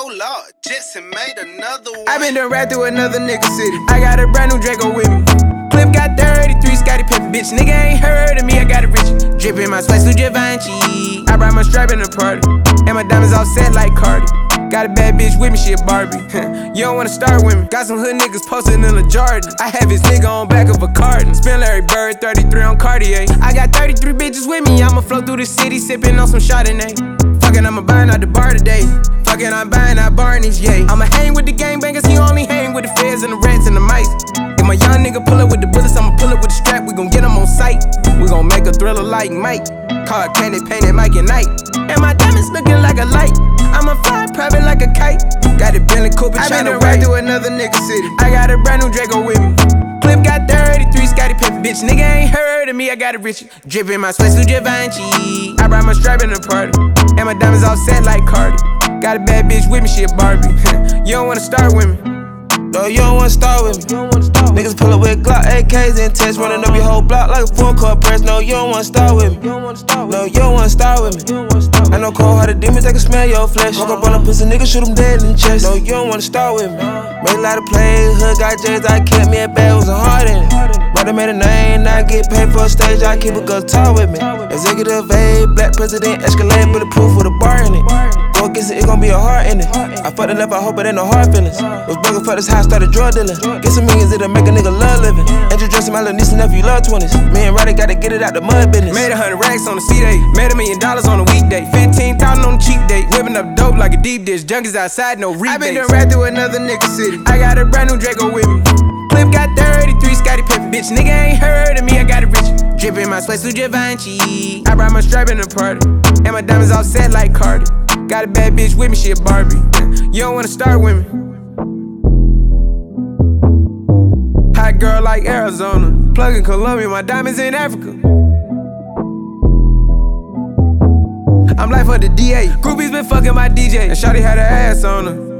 Oh Lord, Jetson made another one. I been done right through another nigga city. I got a brand new Draco with me. Clip got 33, Scotty Pippen, bitch. Nigga ain't heard of me, I got it rich. Drippin' my sweats through Givenchy. I brought my strap in the party, and my diamonds all set like Cardi. Got a bad bitch with me, she a Barbie. You don't wanna start with me. Got some hood niggas posted in a Jordan. I have his nigga on back of a carton. Spin Larry Bird, 33 on Cartier. I got 33 bitches with me. I'ma flow through the city, sippin' on some Chardonnay. Fuckin', I'ma buying out the bar today. Fuckin', I'm buying out Barney's, yeah. I'ma hang with the gangbangers, he only hang with the feds and the rats and the mice. If my young nigga pull up with the bullets, I'ma pull up with the strap. We gon' get him on sight. We gon' make a thriller like Mike. Car candy painted Mike and Night. And my diamonds looking like a light. I'ma fly private like a kite. Got a Bentley Coupe and China right through another nigga city. I got a brand new Draco with me. Clip got 33, Scotty Pippen, bitch. Nigga ain't heard of me, I got it rich. Drippin' my sweats through Givenchy. I brought my strap in the party, and my diamonds all set like Cardi. Got a bad bitch with me, she a Barbie. You don't wanna start with me. No, you don't wanna start with me. Niggas pull up with Glock AKs and tests, running up your whole block like a full-court press. No, you don't wanna start with me. No, you don't wanna start with me. I know cold-hearted demons that can smell your flesh. Walk up on a pussy nigga, shoot him dead in the chest. No, you don't wanna start with me. Made a lot of plays, hood got J's, I kept me a bag, was a heart in it. Brother made a name, now I get paid for a stage, I keep a girl talk with me. Executive A, black president, Escalade, bulletproof with a bar in it. Go against it, it gon' be a heart in it. I fucked it up, I hope it ain't no hard feelings. Was broken for this house, started drug dealing. Get some millions, it'll make a nigga love living. Angel dressing my little niece and nephew love 20s. Me and Roddy gotta get it out the mud business. Made 100 racks on the C-Day. Made $1 million on a weekday. 15,000 on the cheap day. Whipping up dope like a deep dish. Junkies outside, no rebates. I been done right through another nigga city. I got a brand new Draco with me. Clip got 33, Scotty Pippen, bitch. Nigga ain't heard of me, I got it rich. Drippin' my sweats through Givenchy. I brought my strap in the party, and my diamonds all set like Cardi. Got a bad bitch with me, she a Barbie. You don't wanna start with me. Hot girl like Arizona. Plug in Colombia, my diamonds in Africa. I'm like for the DA. Groupies been fucking my DJ, and shawty had her ass on her.